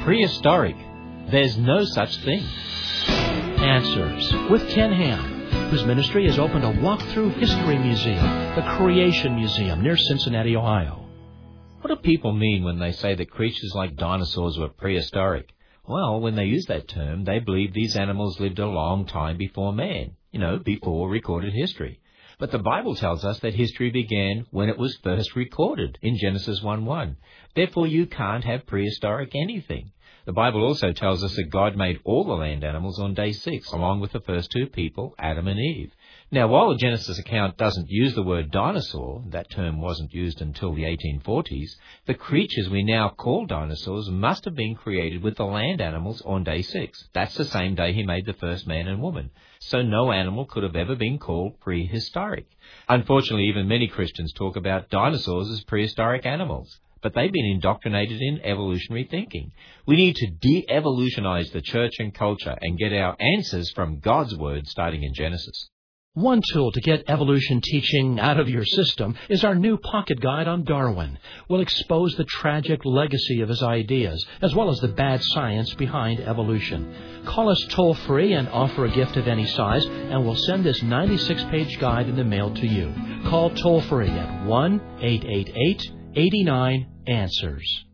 Prehistoric. There's no such thing. Answers with Ken Ham, whose ministry has opened a walk-through history museum, the Creation Museum, near Cincinnati, Ohio. What do people mean when they say that creatures like dinosaurs were prehistoric? Well, when they use that term, they believe these animals lived a long time before man, before recorded history. But the Bible tells us that history began when it was first recorded, in Genesis 1:1. Therefore, you can't have prehistoric anything. The Bible also tells us that God made all the land animals on day 6, along with the first two people, Adam and Eve. Now, while the Genesis account doesn't use the word dinosaur, that term wasn't used until the 1840s, the creatures we now call dinosaurs must have been created with the land animals on day 6. That's the same day he made the first man and woman. So no animal could have ever been called prehistoric. Unfortunately, even many Christians talk about dinosaurs as prehistoric animals. But they've been indoctrinated in evolutionary thinking. We need to de-evolutionize the church and culture and get our answers from God's Word starting in Genesis. One tool to get evolution teaching out of your system is our new pocket guide on Darwin. We'll expose the tragic legacy of his ideas, as well as the bad science behind evolution. Call us toll-free and offer a gift of any size, and we'll send this 96-page guide in the mail to you. Call toll-free at 1-888-89-ANSWERS.